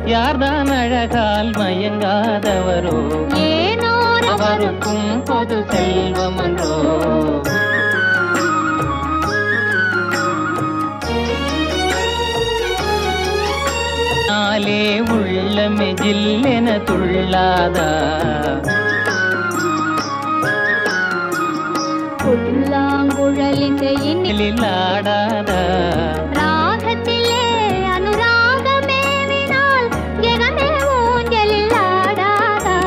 யார்தான் அழகால் மயங்காதவரோ ஏனோ அவருக்கும் பொது செல்வமன்றோ நாளே உள்ளமே ஜில்லென துள்ளாதா புல்லாங்குழலின் இனிலில் ஆடாதா ராகத்திலே அனுராகமேவினால் ஜெகமே ஊஞ்சலில் ஆடாதா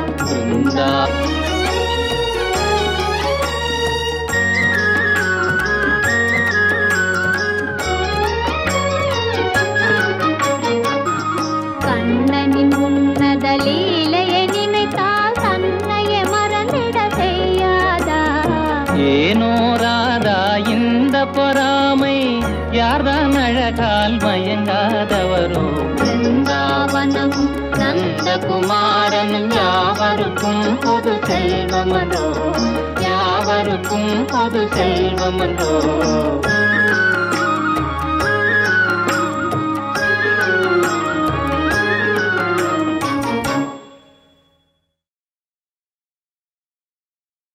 கண்ணனின் உன்னத லீலையை நினைத்தால் தன்னையே மறந்திட செய்யாதா ஏனோ ராதா இந்த பொறாமை யார்தான் அழகால் மயங்காதவரோ பிருந்தாவனம் நந்தகுமாரனும் யாவருக்கும் பொது செல்வமன்றோ யாவருக்கும் பொது செல்வமன்றோ